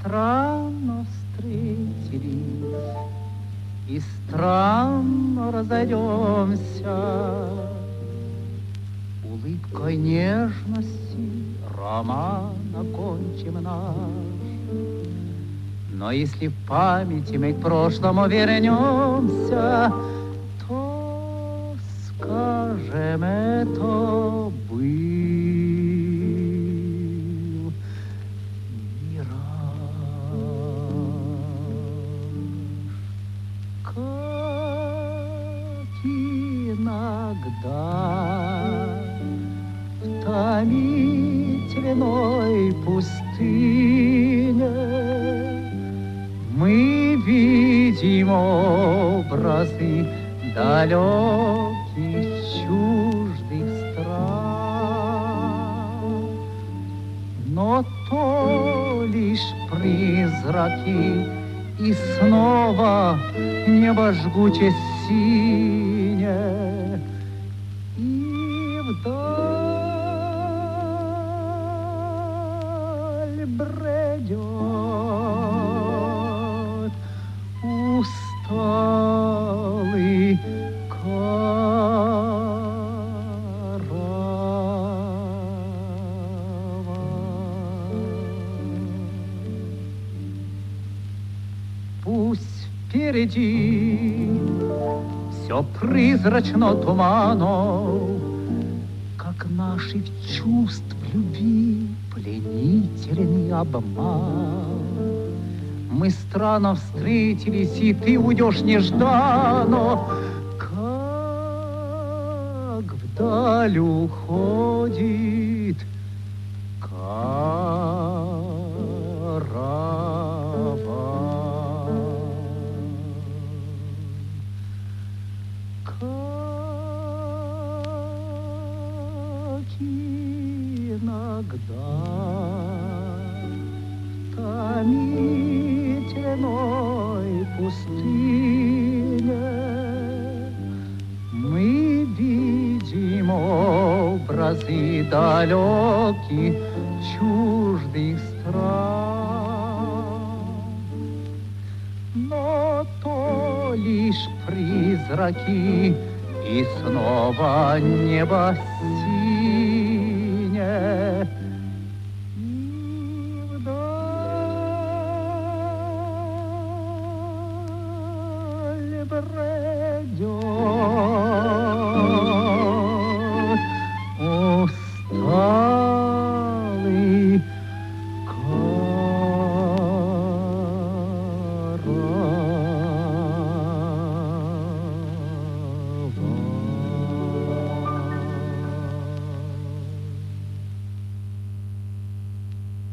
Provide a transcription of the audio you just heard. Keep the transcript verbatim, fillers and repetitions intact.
странно встретились, и странно разойдемся. Улыбкой нежности роман окончим наш. Но если в памяти мы к прошлому вернемся, то скажем, это был мираж. Как иногда в томительной пустыне мы видим образы далеких чуждых стран, но то лишь призраки, и снова небо жгуче синее, и вдаль бредет усталый караван. Пусть впереди все призрачно туманом, как наших чувств любви пленительный обман. Мы странно встретились, и ты уйдешь нежданно, как вдаль уходит караван. Как иногда томительной пустыне мы видим образы далеких чуждых стран, но то лишь призраки, и снова небо синее. But